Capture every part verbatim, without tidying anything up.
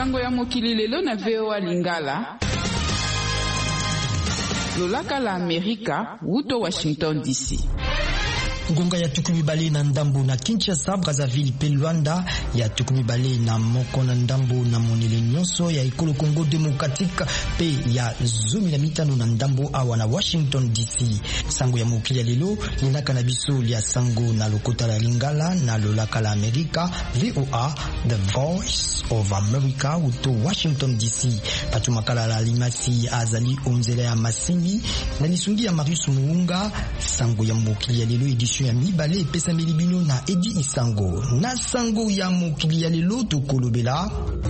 Sango ya mokili lelo na V O A Lingala. Lolaka la Amerika, wuto Washington D C. Ngonga ya tukumi bale na ndambo na Kinshasa, Brazzaville pe Luanda, ya tukumi bale na moko na ndambo na monele nyonso ya ekolo Congo Democratique pe ya zumi na mitano na ndambo awa na Washington D C. Sango ya mokili ya lelo linaka na biso lia sango na lokota la Lingala na lolaka la Amerika, V O A, The Voice of America, uto Washington D C. Patu makala la limasi azali onzela ya masini na lisungi ya Marius Muunga. Sango ya mokili ya lelo edition ya mibale pesa milibino na Edi Isango. Na sango ya mokili ya lelo tokolobela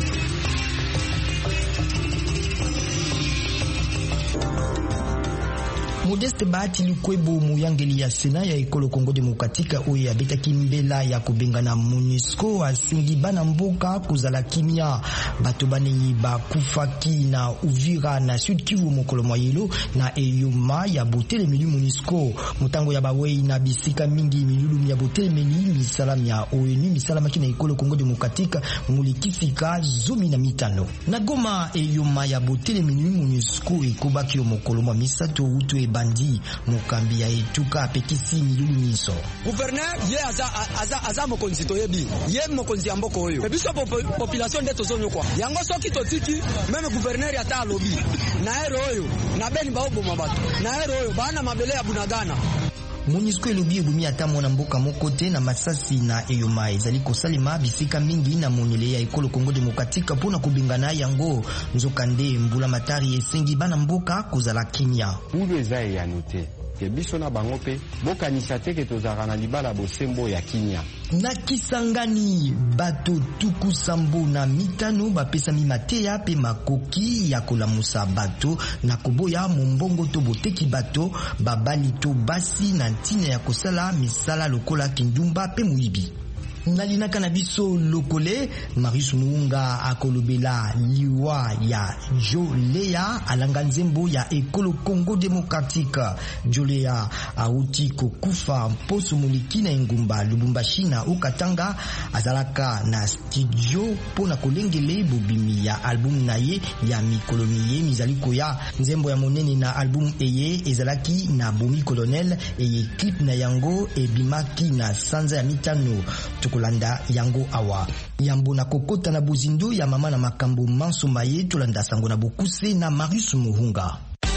Modeste Bahati Lukwebo muyangeli ya Sena ya ekolo Congo Democratique oyo abeta kimbela ya kubengana MONUSCO asingi bana mboka kuzala kimia bato banenyi bakufaki na Uvira na Sud Kivu mokolo moyelo na eyoma ya botele mili MONUSCO mutango ya bawei na bisika mingi milulu ya botele mili misalam ya O N U misalama kina ekolo Congo Democratique mulikisika zumi na mitano na Goma eyoma ya botele mili MONUSCO ekobaki yo mokolo mwa misato utu e bandi mukambi ya etuka pekisi milulu miso. Gouverneur ye aza aza aza mokonzi toyebi ye mokonzi ya mboko oyo ebiso population de tozonyo kwa yango soki totiki meme gouverneur ata alobi na ero oyo na beni baobo mabatu na ero oyo bana mabele ya Bunagana. MONUSCO elobi ebumi ata mwana mboka moko te na Masasi na eyoma ezali kosalema bisika mingi na monele ya ekolo Congo Democratique mpona kubingana yango nzokande mbula matari esengi bana mboka kozala kimia. Ulu eza ya note ke biso na bango pe bokanisa te ke tozaka na libala bosembo ya kimia. Na Kisangani bato tuku sambo na mitano bapesa mimateya pe makoki ya kolamusa bato na koboya mombongo to boteki bato babali to basi na ntina ya kosala misala lokola kindumba pe muibi. Nalinaka na biso lokole Marius Muunga akolobela liwa ya Jolea alanga nzembo ya ekolo Congo Democratique. Jolea auti kokufa mposo moliki na engumba Lubumbashi na Okatanga azalaka na studio pona kolengele bobimi ya album na ye ya mikoloni ye mizaliko ya nzembo ya monene na album eye ezalaki na Bomi Colonel eye clip na yango ebimaki na sanza ya mitano kolanda yango awa yambo na kokota na bozindo ya mama na makambo manso maye tolanda sango na bokuse na Marius Muhunga.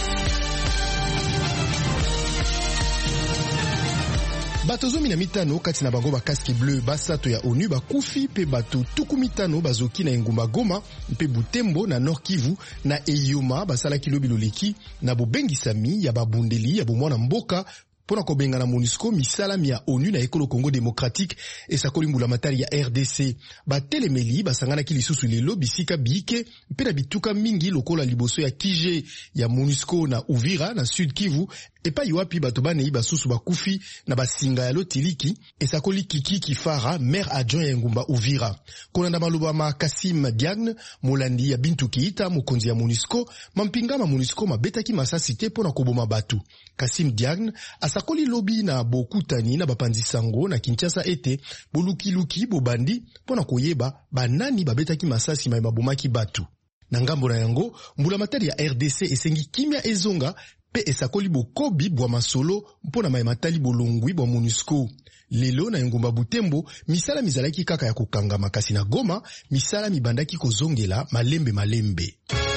Bato zomi na mitano kati na bango ba casque bleu basato ya O N U bakufi pe bato tuku mitano bazoki na engumba Goma mpe Butembo na Nord Kivu na eyoma basala kilobi loleki na bobengisami ya babundeli ya bomwana mboka pona kobenga na MONUSCO misalami ya O N U na ekolo Congo Democratique esakoli mbula matari ya R D C. Batelemeli basangana ki lisusu lelo bisika bike mpe na bituka mingi lokola liboso ya Kije ya MONUSCO na Uvira na Sud Kivu epai wapi bato banei basusu bakufi na basinga ya lotiliki esakoli Kiki Kifara maire adjoint ya ngumba Uvira. Kolanda maloba ma Kassim Diagne molandi ya Bintu Keita mokonzi ya MONUSCO mampingama MONUSCO mabetaki masasi te pona koboma batu. Kassim Diagne asakoli lobi na bokutani na bapanzi sango na Kinshasa ete bolukiluki bobandi pona koyeba banani babetaki masasi mai mabomaki batu. Na ngambo na yango mbula matari ya R D C esengi kimia ezonga pe esakoli bokobi bwa masolo mpona mai matali bolongwi bwa MONUSCO. Lelo na engumba Butembo misala mizalaki kaka ya kokanga makasi na Goma misala mibandaki kozongela malembe malembe.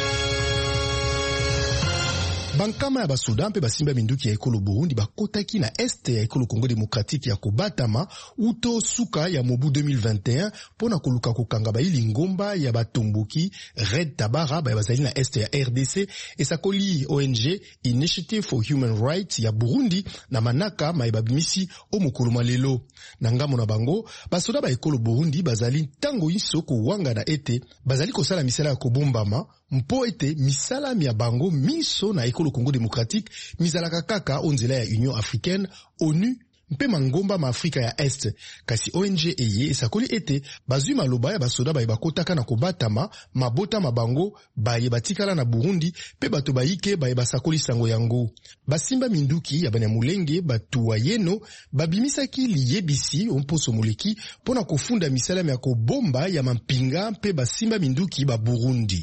Bankama ya basoda mpe basimba minduki ya ekolo Burundi bakotaki na este ya ekolo Congo Democratique ya kobatama uto suka ya mobu deux mille vingt et un pona koluka kokanga baili ngomba ya batomboki Red Tabara ba bazali na este ya R D C esakoli O N G Initiative for Human Rights ya Burundi na manaka maibabimisi o mokolo malelo. Na ngamo na bango basoda ba ekolo Burundi bazali tango iso ko wanga na ete bazali kosala misala ya kobombama mpo ete misala ya bango miso na ekolo Congo Democratique mizalaka kaka onzela ya Union Africaine, O N U mpe mangomba ma Afrika ya Est. Kasi O N G eye esakoli ete bazwi maloba ya basoda baye bakotaka na kobatama mabota mabango baye batikala na Burundi pe bato bayike baye basakoli sango yango. Basimba minduki ya Banyamulenge batuwa yeno babimisaki liyebisi omposo moleki pona kofunda misala ya kobomba ya mampinga pe basimba minduki ba Burundi.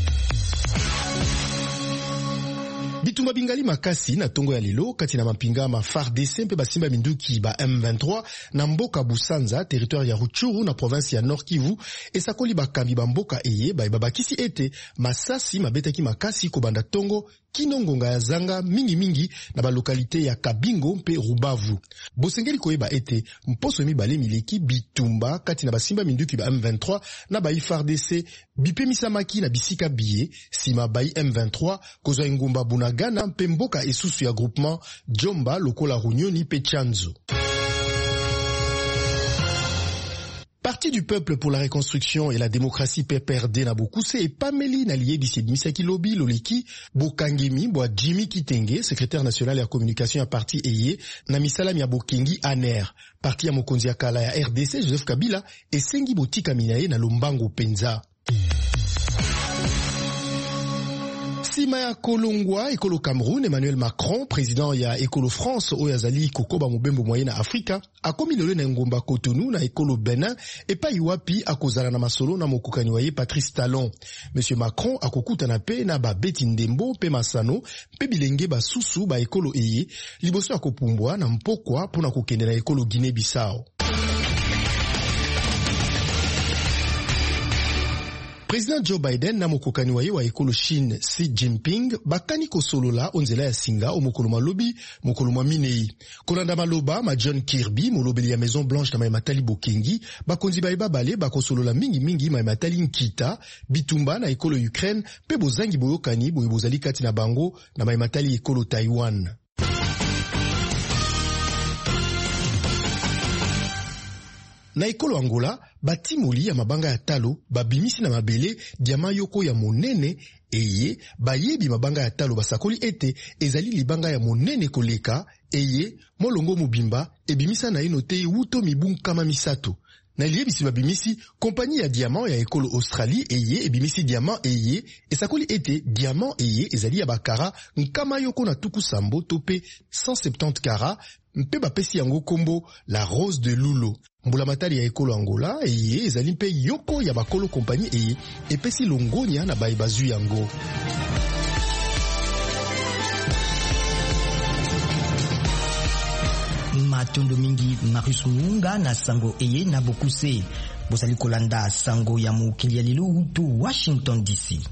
Bitumba bingali makasi na tongo ya lelo kati na mampinga ma F A R D C mpe basimba minduki ba M vingt-trois na mboka Busanza, territoire ya Rutshuru na province ya Nord Kivu, esakoli bakambi ba mboka eye ba babakisi ete masasi mabetaki makasi kobanda tongo kinongonga ya zanga mingi mingi na ba lokalite ya Kabingo mpe Rubavu. Bosengeli koyeba ete mposo mibale mileki bitumba kati na basimba minduki ba M vingt-trois na ba F A R D C bipemisamaki na bisika biye sima ba M vingt-trois kozwa ngumba Bunagana mpe mboka esusu ya groupement Jomba lokola Runyoni pe Chanzo. Parti du peuple pour la reconstruction et la démocratie P P R D na Bokuse et Pameli na liye bisi Misaki Lobi Loliki Bokangemi Boa Jimmy Kitenge, secrétaire national ya communication ya parti eye na misala ya Bokengi Aner. Parti ya mokonzi ya kala ya R D C Joseph Kabila esengi botika minaye na Lombango Penza. Sima ya Kolongwa, Ekolo Cameroun, Emmanuel Macron, président ya Ekolo France, oyazali kokoba mubembo moyen na Afrika, akomi lole na ngomba Cotonou na Ekolo Benin, epa iwapi akozala na masolo na mokukani waye Patrice Talon. Monsieur Macron akokuta na pe na ba Beti Ndembo, pe Masano, pe bilenge ba susu ba Ekolo eye, liboso akopumbwa na mpokwa pona kokende na Ekolo Guinée-Bissau. Président Joe Biden na mokokani waye wa Ekolo Chine Xi Jinping bakani kosolola onzela ya singa o mokolo malobi mokolo minei. Kolanda maloba ma John Kirby molobeli ya Maison Blanche na Maimatali Bokengi bakonzi baye babale bakosolola mingi mingi Maimatali Nkita bitumba na Ekolo Ukraine pe bozangi boyokani boye bozali kati na bango na Maimatali Ekolo Taiwan. Na Ekolo Angola, batimoli ya mabanga ya talo, babimisi na mabele, diama yoko ya monene, eye, bayebi mabanga ya talo basakoli ete, ezali libanga ya monene koleka, eye, molongo mobimba, ebimisa na inote wuto mibung kama misato. Na liebisi babimisi, kompani ya diamant ya Ekolo Australie, eye, ebimisi diamant eye, esakoli ete, diamant eye, ezali ya bakara, nkama yoko na tuku sambo tope cent soixante-dix kara, mpe bapesi yango kombo la Rose de Lulo. Mbula matari ya Ekolo Angola eye ezali mpe yoko ya bakolo kompani eye epesi longonya na baye bazwi yango. Matondo mingi Marius Munga na sango eye na Bokuse. Bosali kolanda sango ya mukili ya lilo utu Washington D C.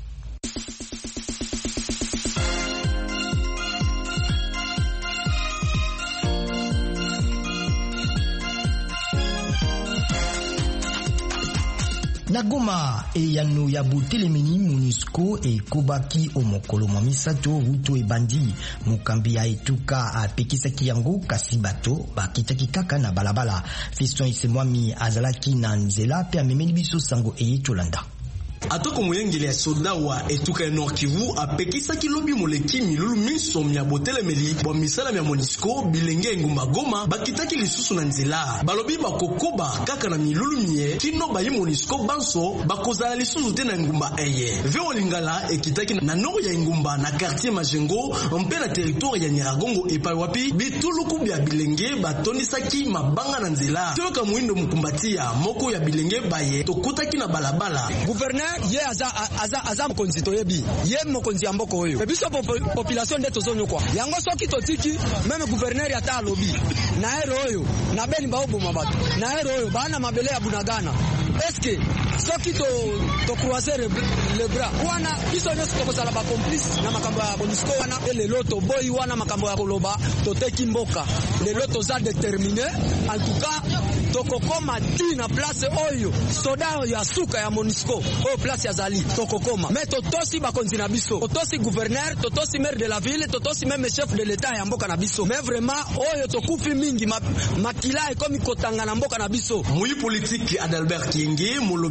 Na Goma, eyano ya butelemeni MONUSCO e kobaki omokolo mwa misato ruto ebandi mukambi ya etuka apekisaki yango kasi bato bakitaki kaka na balabala. Fiston Isemwami azalaki na nzela pe amemeli biso sango eye tolanda. Atoko moyengele ya soldat wa etuka ya Nord Kivu apekisaki lobi moleki milulu miso ya botelemeli bwa misala ya MONUSCO bilenge ngumba Goma bakitaki lisusu na nzela. Balobi bakokoba kaka na milulu mie kino bayi MONUSCO banso bakozala lisusu te na ngumba eye. Veo Lingala ekitaki na nord ya ngumba na quartier Majengo mpe na territoire ya Nyiragongo epai wapi bituluku bya bilenge batonisaki mabanga na nzela. Toka muindo mukumbatia moko ya bilenge baye tokutaki na balabala. Gouverneur ye aza aza aza mokonzi toyebi ye mokonzi ya mboko oyo ebiso population nde tozonyo kwa yango soki totiki meme gouverneur ata alobi na ero oyo na beni baoboma bato na ero oyo bana mabele ya Bunagana eske soki to to croiser le bras wana biso nyonso tokozala ba complice na makambo ya MONUSCO wana lelo to boy wana makambo ya koloba toteki mboka lelo toza déterminé en tout cas tokokoma ti na place oyo soda ya suka ya MONUSCO o place ya zali tokokoma mais totosi bakonzi na biso totosi gouverneur totosi maire de la ville totosi même chef de l'état ya mboka na biso mais vraiment oyo tokufi mingi makila ekomi kotanga na mboka na biso. Mui politique Adalbert Kienge molobe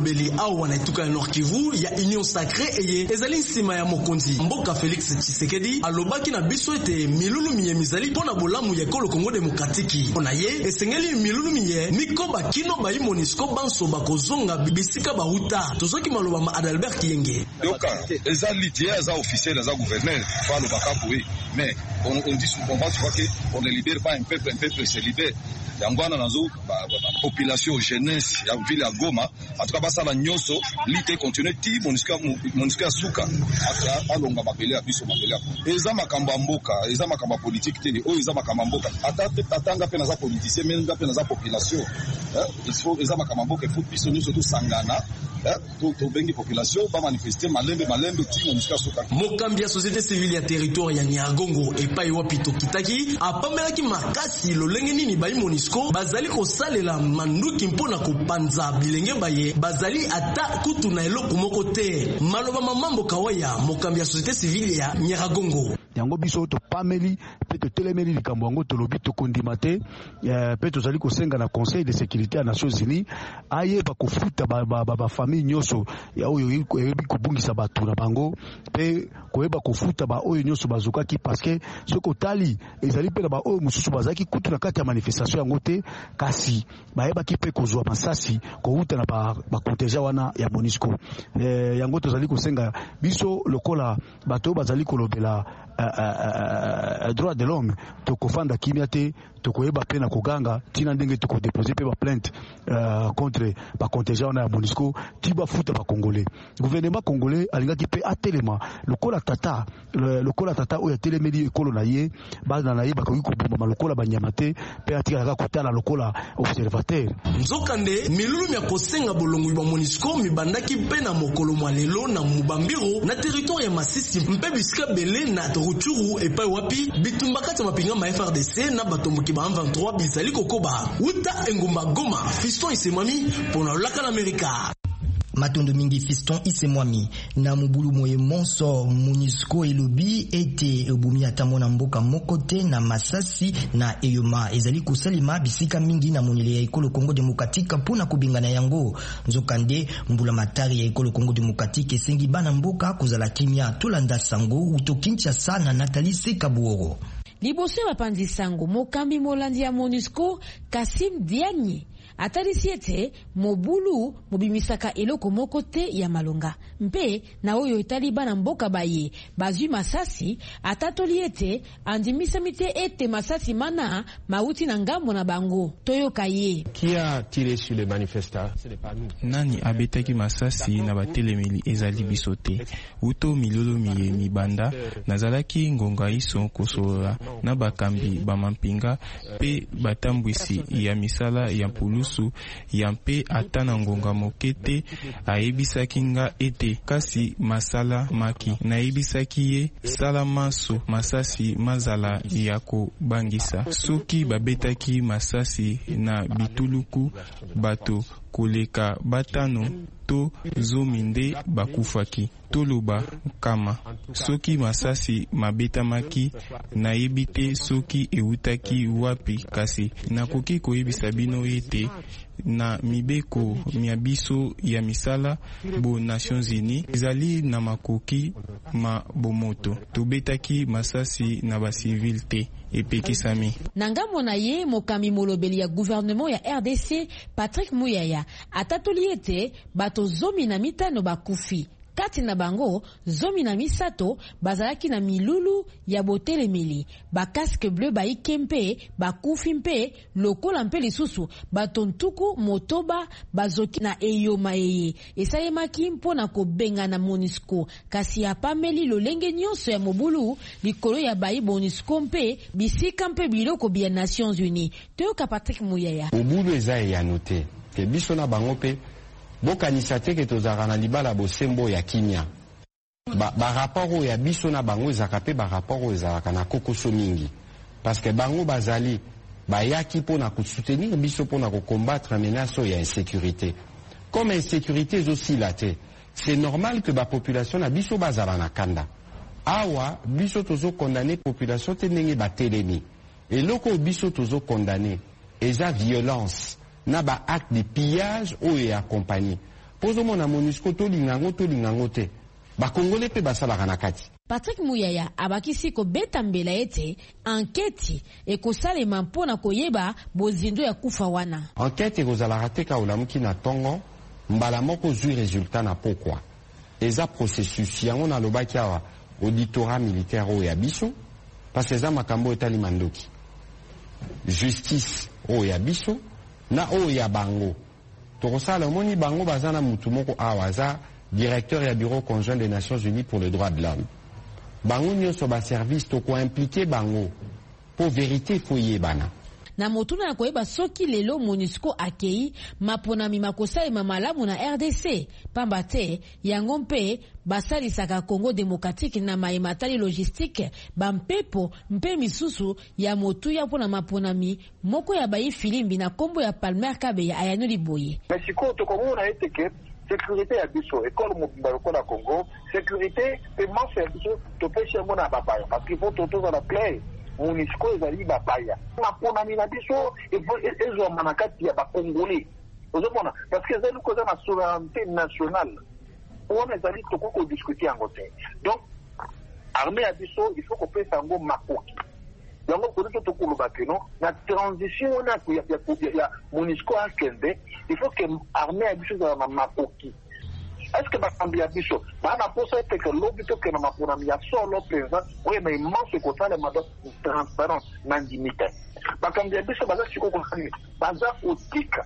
molobeli au wanaituka ya Nord Kivu ya Union Sacrée eye ezali nsima ya mokonzi mboka Félix Tshisekedi alobaki na biso ete milulu miye mizali pona bolamu ya ekolo Congo Demokratiki pona ye esengeli milulu miye mikoba kino ba MONUSCO banso bakozonga bibisika bahuta tozoki maloba ma Adalbert Kiyenge yoka ezali dia za officiel za gouverneur falo bakaboui mais on, on dit souvent que on ne libère pas un peuple un peuple se libère yangwana nazo ba, ba, ba population jeunesse ya ville ya Goma en tout cas basa la nyoso lite continuer ti MONUSCO MONUSCO suka ata alonga mapele ya biso mapele eza makamba mboka eza makamba politique te o eza makamba mboka ata atanga pe na za politicien mais nga pe na za population hein il faut eza makamba mboka il faut biso nyoso to sangana to to bengi population ba manifester malembe malembe ti MONUSCO suka mokambi ya société civile ya territoire ya Nyiragongo epai wapi tokitaki apamelaki makasi lolenge nini ba MONUSCO bazali kosalela manduki mpona kopanza bilenge baye bazali ata kutu na eloko moko te maloba mamambo kawaya mokambi ya société civile ya Nyiragongo yango biso to pameli pe to telemeli likambo yango to lobi to kondima te pe to zali kosenga na Conseil de sécurité ya Nations Unies aye ba kofuta ba ba, ba, ba famille nyoso ya oyo yebi kobungisa batu na bango pe koyeba kofuta ba oyo nyoso bazokaki parce que soko tali ezali pe na ba oyo mususu bazaki kutu na kati ya manifestation yango te kasi bayeba ki pe kozwa masasi ko uta na ba, ba konteja wana ya MONUSCO eh, yango to zali kosenga biso lokola bato bazali kolobela Uh, uh, uh, droit de l'homme to kofanda kimia te to koyeba pe na koganga tina ndenge to ko déposer pe ba plainte uh, contre ba contingent na MONUSCO ti ba futa ba congolais gouvernement congolais alingaki pe atelema lokola tata lokola tata oya telemeli ekolo na ye ba na ye ba ko kuboma lokola banyama te pe atika ka kotala lokola observateur nzokande milulu ya kosenga bolongo ba MONUSCO mibandaki pe na mokolo mwalelo na mubambiro na territoire ya Masisi mpe bisika bele na Ruchuru epai wapi bitumba kati mapinga ma F R D C na batomboki ba vingt-trois bizali kokoba uta engumba Goma Fiston Isemwami pona laka na Amerika Matondo mingi Fiston Isemwami na mubulu moye monso MONUSCO elobi ete obumi atamona mboka mokote na Masasi na Eyoma ezali kosalima bisika mingi na monele ya ekolo Congo Demokratike pona kubingana yango nzokande mbula matari ya ekolo Congo Demokratike esengi bana mboka kozala kimia tolanda sango utokincha sana Nathalie Sekabuoro liboso bapanzi sango mokambi molandi ya MONUSCO Kassim Diani atalisi ete mobulu mobimisaka eloko moko te ya malonga mpe na oyo etali bana mboka baye bazwi masasi atatoli ete andimisami te ete masasi mana mauti na ngambo na bango toyoka ye qui a tiré sur les manifestants nani abetaki masasi na batelemeli ezali biso te uto milolo miye mibanda nazalaki ngonga iso kosola na bakambi bamampinga pe batambwisi ya misala ya pulusu ya mpe ata na ngonga moke te ayebisaki nga ete kasi masala maki nayebisaki ye sala maso masasi mazala ya kobangisa soki babetaki masasi na bituluku bato koleka batano to zomi nde bakufaki toloba kama soki masasi mabetamaki nayebi te soki eutaki wapi kasi nakoki koyebisa bino ete na mibeko mia biso ya misala bo Nations Unies ezali na makoki ma bomoto tobetaki masasi na basivile te epekisami nangamo na ye mokami molobeli ya gouvernement ya R D C Patrick Muyaya atatoli ete bato zomi na mitano bakufi kati na bango zomi na misato bazalaki na milulu ya botelemeli ba casque bleu ba ikempe ba kufi mpe lokola mpe lisusu batontuku motoba bazoki na Eyoma eye esayemaki mpona kobenga na MONUSCO kasi apameli lolenge nyonso ya mobulu likolo ya bayi MONUSCO mpe bisika mpe biloko bya Nations Unies toyoka Patrick Muyaya obulu eza ya note ke biso na bango pe bokanisa te ke tozaka na libala bosembo ya kimia ba, ba rapport ya biso na bango ezaka pe ba rapport ezalaka na kokoso mingi parce que bango bazali bayaki pona kosoutenir biso pona combattre menace ya insécurité comme insécurité aussi la te c'est normal que ba population na biso bazala na kanda awa biso tozo condamner population te ndenge batelemi eloko biso tozo condamner eza violence na ba acte de pillage ou et accompagné Pozo mona MONUSCO to lingango to lingango te. Ba Congolais pe basalaka na kati. Patrick Muyaya abakisi ko beta mbela ete enquête ekosalema mpona koyeba bozindo ya kufa wana. Enquête ekozalaka te ka olamuki na tongo mbala moko zui résultat na pokwa. Eza processus yango na lobaki awa auditorat militaire o ya biso parce eza makambo etali mandoki. Justice o ya biso na o ya bango. Tokosala moni bango bazana mutu moko awa za directeur ya bureau conjoint des Nations Unies pour les droits de l'homme. Bango nyonso ba service toko impliqué bango pour vérité foye bana. Na motuna na koyeba soki lelo MONUSCO akei maponami makosalema malamu na R D C pamba te yango mpe basalisaka Congo démocratique na maematali logistique bampepo mpe misusu ya motuya mpona maponami moko ya bayi filimbi na kombo ya Palmer Kabeya ayanoli boye. Mexico tokomona eteke sécurité ya biso école mobimba lokola Congo sécurité paiement service to pêche mona babaya parce qu'il faut tout dans la clé MONUSCO ezali babaya maponami na biso ezoma na kati ya bakongolais ozomona parce que ezali koza na souveraineté nationale on ezali tokoko discuter yango te donc armée ya biso il faut qu'on pesa yango makoki yango kodiko tokoloba ke non na transition na ya ya MONUSCO akende il faut que armée ya biso ezala na makoki. Est-ce que bakambi ya biso bana posa ete ke lobi to ke na maponami ya solo présent oye na immense kotala mado transparence na dignité bakambi ya biso baza siko kokani baza otika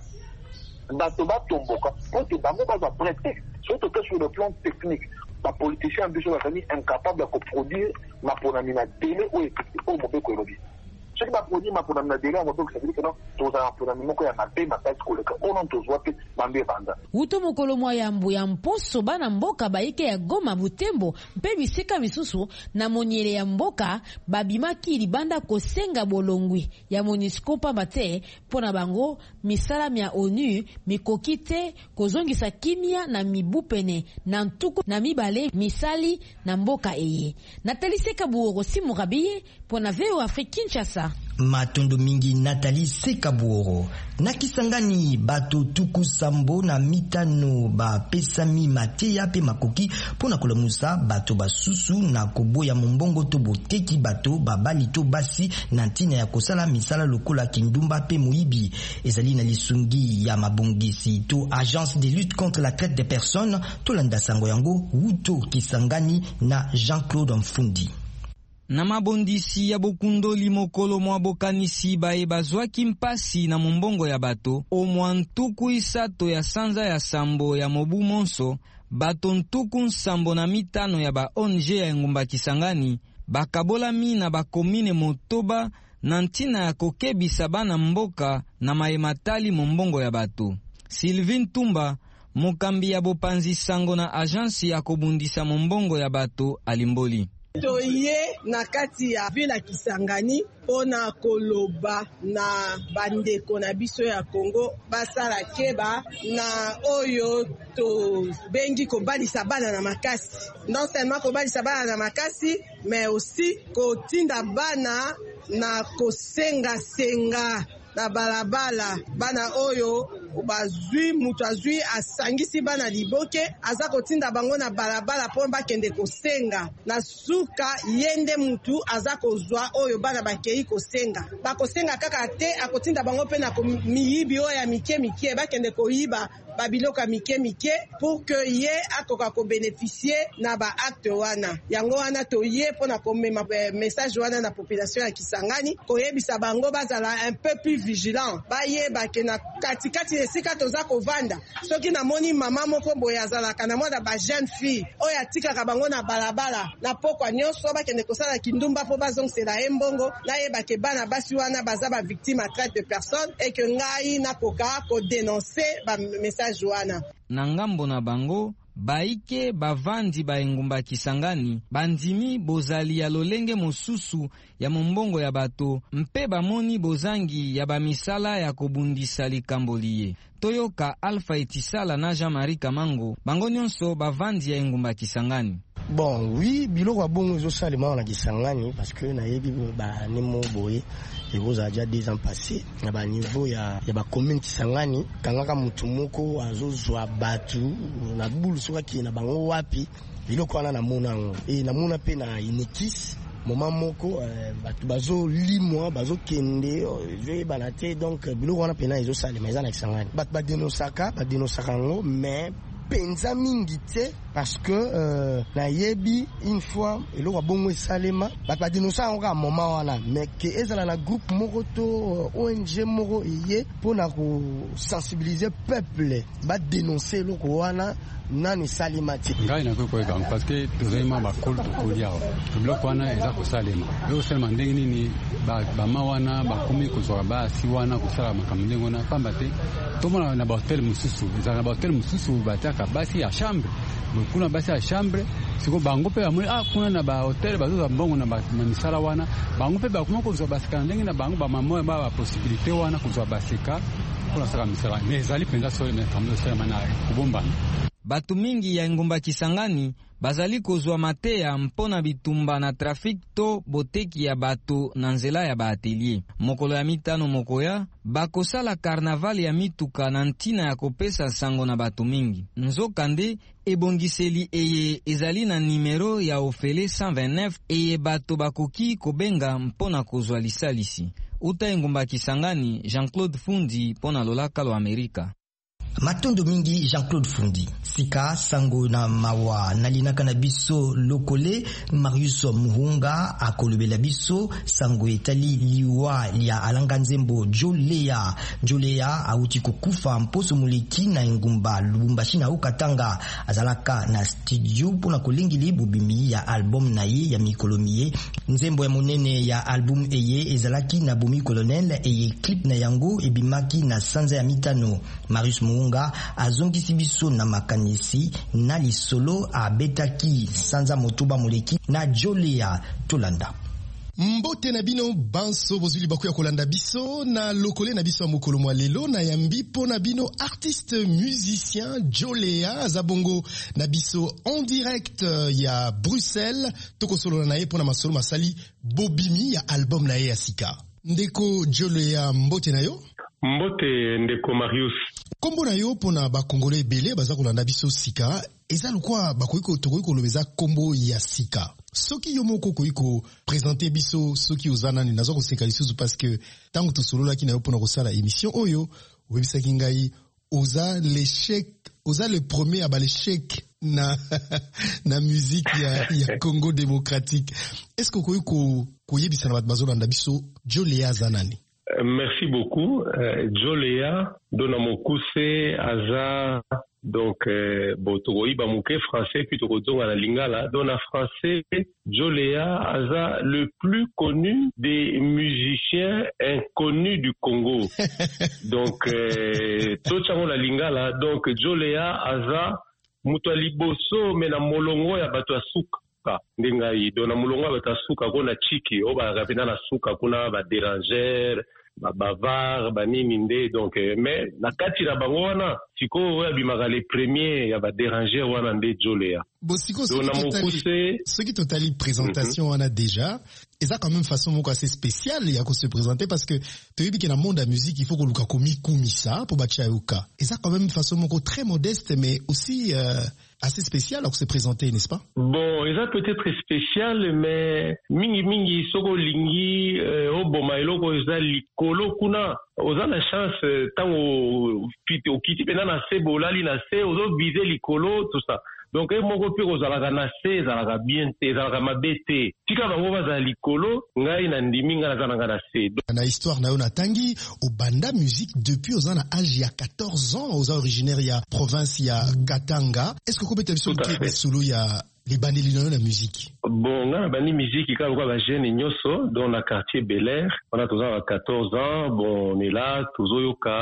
bato batomboka pote bango baza prêter surtout que sur le plan technique ba politicien biso bazali incapable de produire maponami na délai oye o mobeko elobi ce qui va produire maponami na délai on peut que ça veut dire que non toza maponami moko ya mabe makati koleka ono tozwa pe bambe banda uto mokolo mwa ya mbu ya mposo bana mboka baike ya Goma Butembo mpe bisika misusu na monyele ya mboka babimaki libanda kosenga bolongwi ya MONUSCO pamba te mpona bango misala ya ONU mikoki te kozongisa kimia na mibupene na ntuku na mibale misali na mboka eye. Nathalie Sekabuoro Simu Rabiye mpona V O Afrique Kinshasa. Matondo mingi Nathalie Sekabuoro. Na Kisangani bato tuku sambo na mitano ba pesami mateya pe makoki pona kolamusa bato basusu na koboya mombongo to boteki bato babali to basi na ntina ya kosala misala lokola kindumba pe moyibi ezali na lisungi ya mabongisi to agence de lutte contre la traite des personnes to landa sango yango Wuto Kisangani na Jean-Claude Mfundi. Na mabondisi ya bokundoli mokolo mwa bokanisi bae bazwaki mpasi na mombongo ya bato o mwa ntuku isato ya sanza ya sambo ya mobu monso bato ntuku nsambo na mitano ya ba O N G ya engumba Kisangani bakabolami na bakomine Motoba na ntina ya kokebisa bana mboka na maematali mombongo ya bato. Sylvine Tumba mokambi ya bopanzi sango na agensi ya kobundisa mombongo ya bato alimboli. Toye na kati ya vila Kisangani pona koloba na bandeko na biso ya Congo basala keba na oyo to bengi kobalisa bana na makasi. Non seulement kobalisa bana na makasi mais aussi kotinda bana na kosenga senga na balabala bana oyo bazui mutu azui asangisi bana liboke aza kotinda bango na balabala po bakende kosenga na suka yende mutu aza kozwa oyo bana bakei kosenga bakosenga kaka te akotinda bango pe na miyibi oyo ya mike mike bakende koyiba babiloka mike mike pour que ye akoka ko bénéficier na ba acte wana yango wana to ye pona komema message wana na population ya Kisangani koyebisa bango bazala un peu plus vigilant baye bakena kati kati esika toza kovanda soki na moni mama moko boya azalaka na mwana ba jeune fille oyo atikaka bango na balabala na pokwa nyonso bakende kosala kindumba po bazongisela embongo na ye bake bana basi wana baza ba victime à traite de personnes et que ngai na koka ko dénoncer ba message wana. Na ngambo na bango baike bavandi ba engumba Kisangani bandimi bozali ya lolenge mosusu ya mombongo ya bato mpe bamoni bozangi ya bamisala ya kobundisa likambo liye. Toyoka Alpha Etisala na Jean-Marie Kamango bango nyonso bavandi ya engumba Kisangani. Bon, oui, biloko ya bongo ezosalema na Kisangani parce que nayebi ba nemo boye ekozala déjà deux ans passés na ba niveau ya ya ba commune Kisangani kangaka mutu moko azozwa batu na bulu soki na bango wapi biloko wana na mona ngo e na mona pe na inekis moment moko batu bazo limwa bazo kende je banate donc biloko wana pe na ezosalema eza na Kisangani bat ba denosaka ba denosaka ngo mais penza mingi te parce que euh, na yebi une fois eloko bongo esalema bat ba dinosa ngo ka moment wana mais que ezala na groupe moko to uh, O N G moko iye pona ko sensibiliser peuple ba dénoncer eloko wana nani salimati ngai na ko ko parce que tozema ba kol to kolia biloko wana eza ko salema yo seulement ndenge nini ba ba mawana ba komi ko zo ba si wana ko sala makamende ngona pamba te tomona na ba hotel mususu eza na ba hotel mususu bataka basi ya chambre kuna basi ya chambre siko bango pe amuri ah kuna na ba hotel bazo mbongo na ba misala wana bango pe ba kuma ko zo basika ndenge na bango ba mamo ba ba possibilité wana ko zo basika kuna sala misala mais zali penza so na kamdo sala mana kubomba. Batu mingi ya ngumba Kisangani bazali kozwa mateya mpona bitumba na trafik to boteki ya batu na nzela ya ba atelier. Mokolo ya mitano mokoya bakosala karnaval ya mituka na ntina ya kopesa sango na batu mingi. Nzokande ebongiseli eye ezali na numero ya ofele cent vingt-neuf eye bato bakoki kobenga mpona kozwa lisalisi. Uta ngumba Kisangani, Jean-Claude Fundi pona Lola Kalo Amerika. Matondo mingi Jean-Claude Fundi sika sango na mawa nalinaka na biso lokole Marius Muhunga akolobela biso sango etali liwa ya alanga nzembo Jolea Jolea auti kokufa mposo muleki na ngumba Lubumbashi na Okatanga azalaka na studio pona kolingili bubimi ya album na ye ya mikolomiye nzembo ya monene ya album eye ezalaki na Bomi Colonel eye clip na yango ebimaki na sanza ya mitano. Marius Muhunga azongisi biso na makanisi na lisolo abetaki sanza motuba moleki na Jolea Tolanda. Mbote na bino banso bozuli bakuya kolanda biso na lokole na biso mokolo mwa lelo na yambi po na bino artiste musicien Jolea Zabongo na biso en direct ya Bruxelles toko solo na ye po na masolo masali bobimi ya album na ye ya sika. Ndeko Jolea mbote na yo? Mbote ndeko Marius. Kombo na yo pona ba Congolais belé baza kolanda biso sika eza lokwa bakoiko tokoiko lobeza kombo ya sika. Soki yo moko koiko présenter biso soki ozana ni nazo koseka lisusu parce que tango to solo la ki na yo pona kosala émission oyo webisa kingai oza l'échec oza le premier à l'échec na na musique ya ya Congo démocratique. Est-ce que koiko koyebisa na bazo landa biso Jolea zanani? Merci beaucoup. Euh, Jolea dona mokuse aza donc euh, botoi ba muke français puis tokozonga na lingala dona français Jolea aza le plus connu des musiciens inconnus du Congo. Donc euh, tochango la lingala donc Jolea aza mutu liboso mena molongo ya bato asuka ndengai dona mulonga batasuka kona chiki oba kapena na suka kuna ba déranger ba bavard ba nini nde donc mais na kati na bango wana siko oya bimaka les premiers ya ba déranger wana nde Jolea bosiko dona mokuse ce qui totali présentation wana déjà et ça quand même façon moko assez spéciale ya ko se présenter parce que toyebi que na monde de musique il faut ko luka komi kumisa pour bacha yoka et ça quand même façon moko très modeste mais aussi euh, assez spécial alors que c'est présenté, n'est-ce pas? Bon, il a peut-être spécial, mais mingi mingi soko lingi oboma eloko eza likolo kuna oza na chance tango pite okiti pena na se bolali na se ozo viser likolo tout ça. Donc e moko pe kozalaka na se ezalaka bien te ezalaka mabe te tika bango baza likolo ngai na ndimi nga nazananga na se. Na histoire na yo na tangi obanda musique depuis oza na âge ya quatorze ans oza originaire ya province ya Katanga. Est-ce que kopeta biso ke solo ya libandi lino na musique? Bon nga na bandi musique ka kwa ba jeune nyoso dans la quartier Bel Air on a tous quatorze ans bon on est là tous oyoka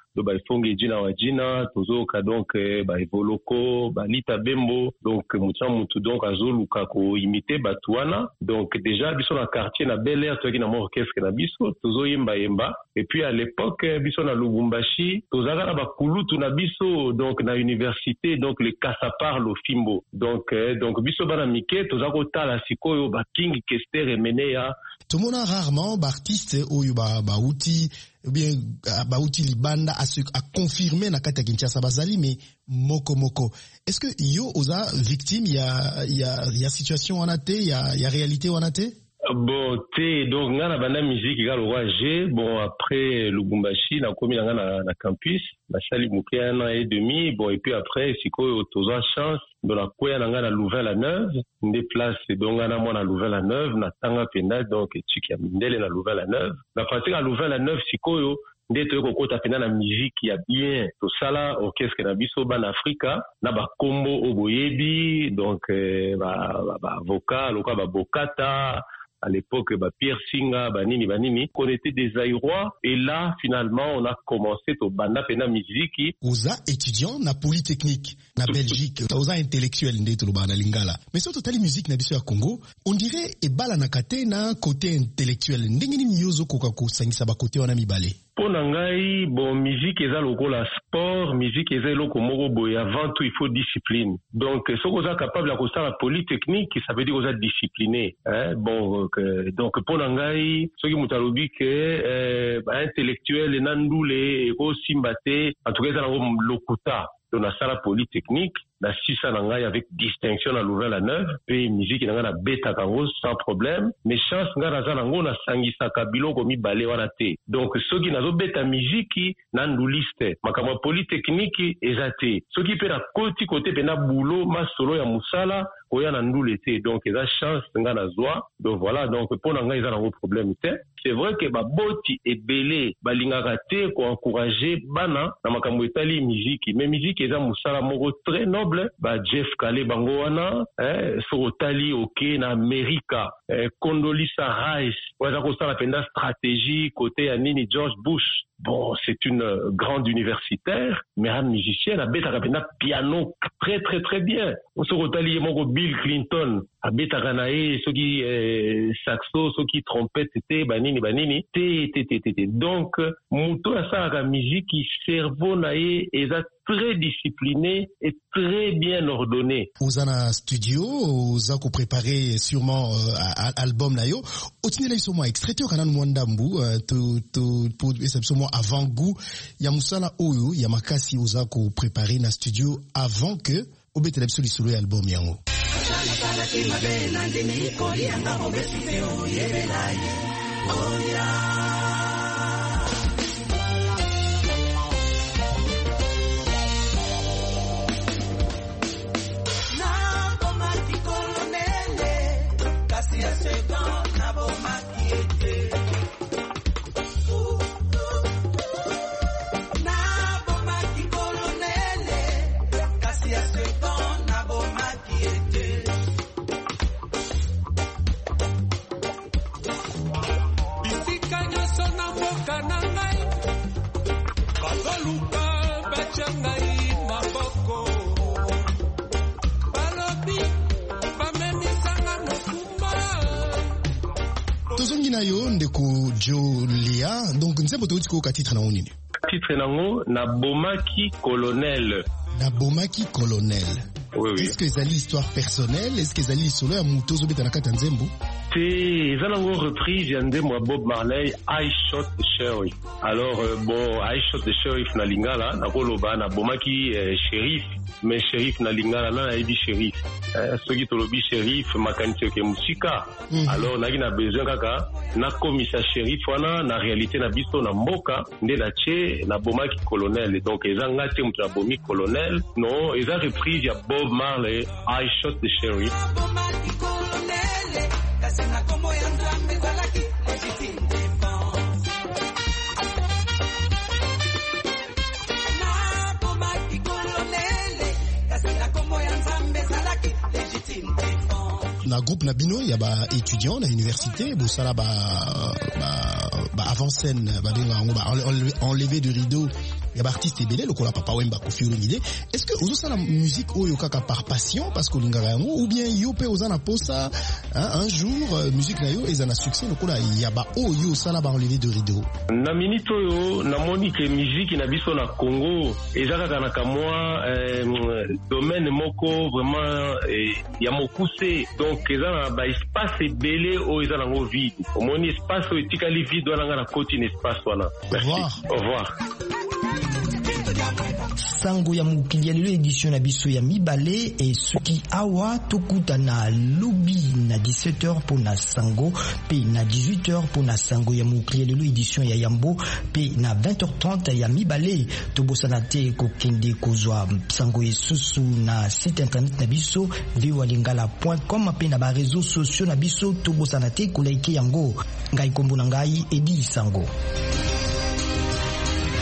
do ba ifonge jina wa jina tozoka donc ba evoloko ba lita bembo donc mutu mutu donc azoluka ko imiter batuana donc déjà biso na quartier na Bel Air toki na mo orchestre na biso tozoyemba yemba et puis à l'époque biso na Lubumbashi tozaka na bakulutu na biso donc na université donc le Kasapar lo Fimbo donc eh, donc biso bana mike tozako tala sikoyo ba King Kester Emeneya tomona rarement ba artiste oyo ba ba uti ou bien ba uti libanda a se a confirmer na kati ya Kinshasa bazali mais moko moko est-ce que yo oza victime ya ya ya situation wana te ya ya réalité wana te? Bon, te donc nga na banda musique ga le G bon après Lubumbashi na komi nga na na campus na sali muke un an et demi bon et puis après siko toza chance de la koya nga na Louvain-la-Neuve nde place donc nga na mo na Louvain-la-Neuve na tanga penda donc tiki ya mindele na Louvain-la-Neuve na pratique à Louvain-la-Neuve siko nde to ko kota penda na musique ya bien to sala orchestre na biso ban Africa na ba kombo oboyebi donc eh, ba ba vocal ou ba bokata à l'époque, bah, Pierre Singa, Banini, Banini, qu'on était des Aïrois. Et là, finalement, on a commencé au Banda Pena Musique. Oza étudiant na Polytechnique, na Belgique, oza intellectuel ndeto lo bana lingala. Mais surtout tali musique na biso ya Congo, on dirait e bala na kate na côté intellectuel. Ndengeni miyozo koka ko sangisa ba côté wana mibale. Pona ngai, bon, musique eza lokola sport, musique eza loko moko boy, avant tout il faut discipline. Donc, ce qu'on est capable de faire la polytechnique, ça veut dire qu'on est discipliné. Hein? Bon, euh, donc, pona ngai, ce qui mutalobi que, euh, intellectuel, nandoule, eko simbate, en tout cas, ça n'a lokuta. Donc, na sala polytechnique, na sisa na ngai avec distinction na Louvain-la-Neuve, pe musique na nga na beta kango sans problème, mais chance nga na zana ngo na sangisa kabilo komi bale wana te. Donc, soki nazo beta musique na nduliste, makama polytechnique ezate. Soki pe na koti kote pe na boulot, ma solo ya musala, koya na ndule te. Donc, eza chance nga na zoa. Donc, voilà, donc, pour na nga eza na ngo problème te. C'est vrai que ba boti ebele, ba lingaka te ko encourager bana na makambo etali musique, mais musique eza musala moko très noble. Ba Jeff Kale bango wana eh sokotali oke na Amerika eh, Condoleezza Rice waza ko sala penda stratégie côté ya nini George Bush. Bon, c'est une grande universitaire, mais un musicien, a beta penda piano très très très bien. On se retali moko Bill Clinton, a beta kanae ceux qui eh, saxo, ceux qui trompette c'était banini banini te te te te. Donc muto asa la musique qui cerveau nae eza très discipliné et très bien ordonné. Ozana studio, ozako préparé sûrement euh, album na yo. Otinela isomo extrait yo kana mwandambu to to pour exception avant goût ya musala oyo ya makasi ozako préparé na studio avant que obetela biso lisolo ya album yango. Yo ndeko Jolia donc nzembo to utiko ka titre na nini titre nango na bomaki colonel na bomaki colonel oui, oui. Est-ce que c'est l'histoire personnelle est-ce que c'est l'histoire ya mutozo beta na kata nzembo c'est zanango reprise ya ndembo Bob Marley I Shot the Sheriff alors euh, bon I Shot the Sheriff na lingala na koloba na bomaki euh, shérif mais shérif na lingala na ebi shérif euh, soki tolobi shérif makanisi ke musika mm -hmm. alors naki na besoin kaka na komisa shérif wana na réalité na biso na mboka nde na che na bomaki colonel donc eza ngati mutu na bomi colonel non eza reprise ya Bob Marley I Shot the Sheriff. Na groupe Nabino, il y a ba étudiants à l'université, bon ça là ba ba ba avant scène, ba enlevé de rideau ya ba artiste ebele lokola Papa Wemba Koffi Olomide. Est-ce que ozo sala musique oyo kaka par passion parce que olingaka yango ou bien yo pe oza na posa un jour euh, musique na yo eza na succès lokola ya ba oyo sala ba enlever de rideau? Na minute oyo na moni ke musique na biso na Congo eza kaka na kamwa euh, domaine moko vraiment eh, ya mokuse donc eza na ba espace ebele oyo eza nango vide. Omoni espace oyo etikali vide wana na koti na espace wana. Merci. Au revoir. Au revoir. Sango ya mokili ya lelo édition na biso ya mibale et suki awa tokuta na lobby na dix-sept heures pour na sango pe na dix-huit heures pour na sango ya mokili ya lelo édition ya yambo pe na vingt heures trente ya mibale tobosana te kokende kozwa sango esusu na site internet na biso viwalingala point com pe na ba réseaux sociaux na biso tobosana te kolaike yango ngai kombo na ngai Edi Sango.